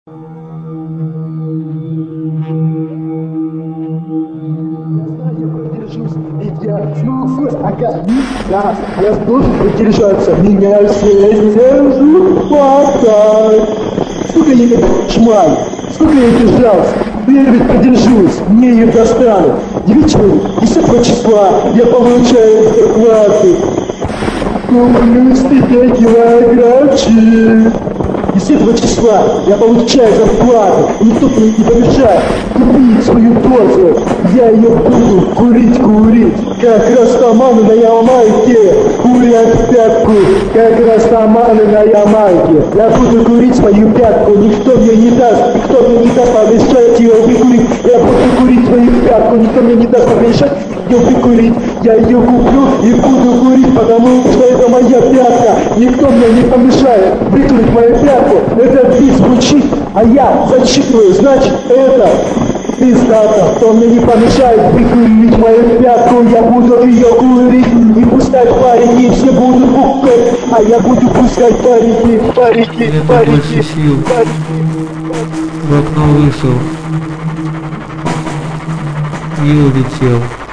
Я должен продержаться, меня все держу хватать. Сколько я шмаль, сколько я держался, но я ведь продержусь, мне их достанут. 10 числа я получаю зарплаты. Куплю себе килограммчик. 10 числа я получаю зарплату, и никто мне не помешает купить свою дозу. Я ее буду курить, как растаманы на Ямайке, курят в пятку, как растаманы на Ямайке. Я буду курить свою пятку, никто мне не даст помешать ее прикурить. Я буду курить свою пятку, никто мне не даст помешать ее прикурить. Я ее куплю и буду курить, потому что это моя пятка. Никто мне не помешает прикурить мою пятку. Этот бит звучит, а я зачитываю, значит это пиздата. Кто мне не помешает прикурить мою пятку, я буду ее курить и пускать парики, все будут пукать, а я буду пускать парики. Больше сил. В окно вышел и улетел.